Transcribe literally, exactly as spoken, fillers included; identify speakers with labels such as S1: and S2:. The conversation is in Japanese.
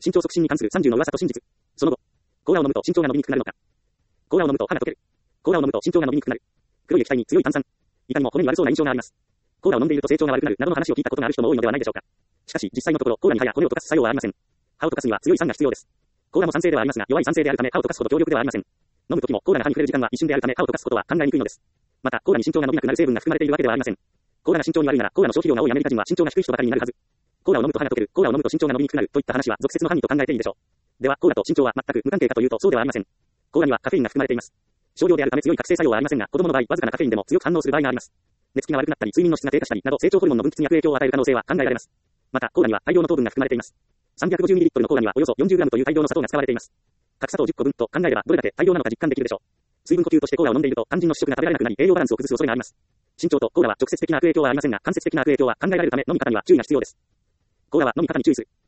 S1: 身長促進に関するさんじゅうの噂と真実。その後、コーラを飲むと身長が伸びにくくなるのか。コーラを飲むと歯が溶ける。コーラを飲むと身長が伸びにくくなる。黒い液体に強い炭酸。いかにも骨に悪そうな印象があります。コーラを飲んでいると成長が悪くなるなどの話を聞いたことがある人も多いのではないでしょうか。しかし実際のところコーラに歯や骨を溶かす作用はありません。歯を溶かすには強い酸が必要です。コーラも酸性ではありますが弱い酸性であるため歯を溶かすほど強力ではありません。飲むときもコーラが歯に触れる時間は一瞬であるため歯を溶かすことは考えにくいのです。またコーラに身長が伸びなくなる成分が含まれているわけではありません。コーラが身長に悪いならコーラの消費量が多いアメリカ人は身長が低い人ばかりになるはず。コーラを飲むと歯が溶ける、コーラを飲むと身長が伸びにくくなるといった話は俗説の範囲と考えていいでしょう。ではコーラと身長は全く無関係かというとそうではありません。コーラにはカフェインが含まれています。少量であるため強い覚醒作用はありませんが、子供の場合わずかなカフェインでも強く反応する場合があります。寝つきが悪くなったり睡眠の質が低下したりなど成長ホルモンの分泌に悪影響を与える可能性は考えられます。またコーラには大量の糖分が含まれています。さんびゃくごじゅうミリリットル のコーラにはおよそ よんじゅうグラム という大量の砂糖が使われています。各砂糖じゅっこぶんと考えればどれだけ大量なのか実感できるでしょう。水分補給としてコーラを飲んでいると肝心の主食が食べられなくなり栄養バランスを崩す恐れがあります。身長とコーラは直接的な悪影響はありませんが間接的な悪影響は考えられるため飲み方には注意が必要です。コーラは飲み方に注意する。